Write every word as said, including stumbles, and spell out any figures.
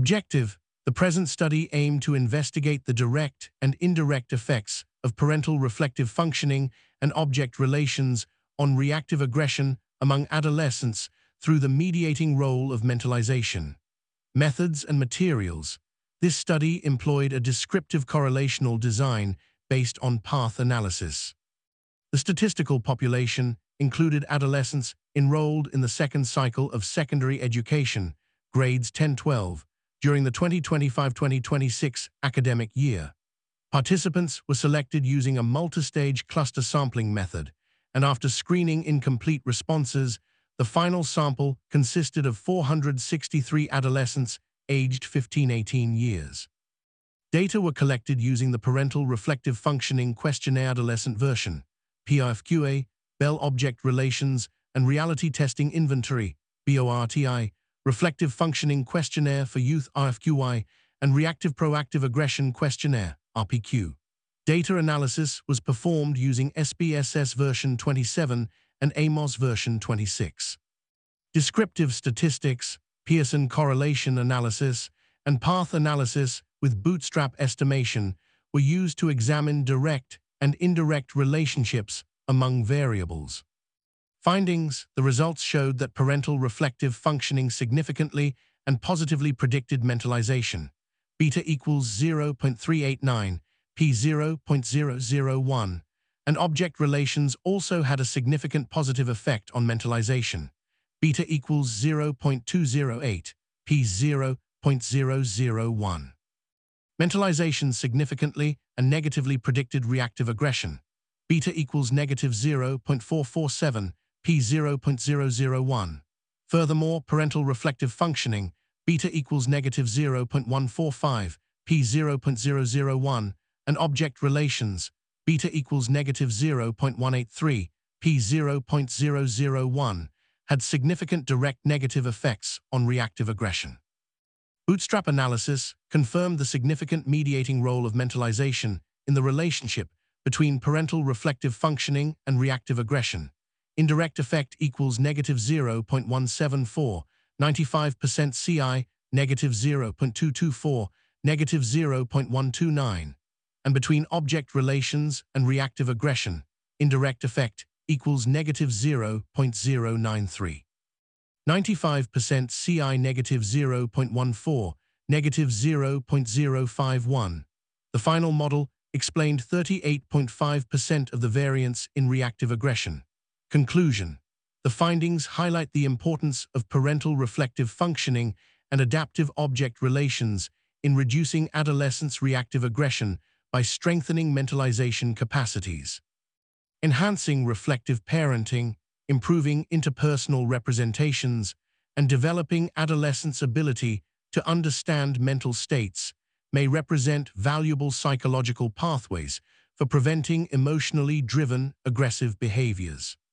Objective: the present study aimed to investigate the direct and indirect effects of parental reflective functioning and object relations on reactive aggression among adolescents through the mediating role of mentalization. Methods and materials: this study employed a descriptive correlational design based on path analysis. The statistical population included adolescents enrolled in the second cycle of secondary education, grades ten twelve, during the twenty twenty-five twenty twenty-six academic year. Participants were selected using a multistage cluster sampling method, and after screening incomplete responses, the final sample consisted of four hundred sixty-three adolescents aged fifteen to eighteen years. Data were collected using the Parental Reflective Functioning Questionnaire Adolescent Version, P R F Q A, Bell Object Relations and Reality Testing Inventory, B O R T I, Reflective Functioning Questionnaire for Youth, R F Q I, and Reactive Proactive Aggression Questionnaire, R P Q. Data analysis was performed using S P S S version twenty-seven and A M O S version twenty-six. Descriptive statistics, Pearson correlation analysis, and path analysis with bootstrap estimation were used to examine direct and indirect relationships among variables. Findings: the results showed that parental reflective functioning significantly and positively predicted mentalization. Beta equals zero point three eight nine, p zero point zero zero one, and object relations also had a significant positive effect on mentalization. Beta equals zero point two zero eight, p zero point zero zero one. Mentalization significantly and negatively predicted reactive aggression. Beta equals negative zero point four four seven, p zero point zero zero one. Furthermore, parental reflective functioning, beta equals negative zero point one four five, p zero point zero zero one, and object relations, beta equals negative zero point one eight three, p zero point zero zero one, had significant direct negative effects on reactive aggression. Bootstrap analysis confirmed the significant mediating role of mentalization in the relationship between parental reflective functioning and reactive aggression. Indirect effect equals negative zero point one seven four, ninety-five percent C I, negative zero point two two four, negative zero point one two nine. And between object relations and reactive aggression, indirect effect equals negative zero point zero nine three. ninety-five percent C I, negative zero point one four, negative zero point zero five one. The final model explained thirty-eight point five percent of the variance in reactive aggression. Conclusion: the findings highlight the importance of parental reflective functioning and adaptive object relations in reducing adolescents' reactive aggression by strengthening mentalization capacities, enhancing reflective parenting, improving interpersonal representations, and developing adolescents' ability to understand mental states may represent valuable psychological pathways for preventing emotionally driven aggressive behaviors.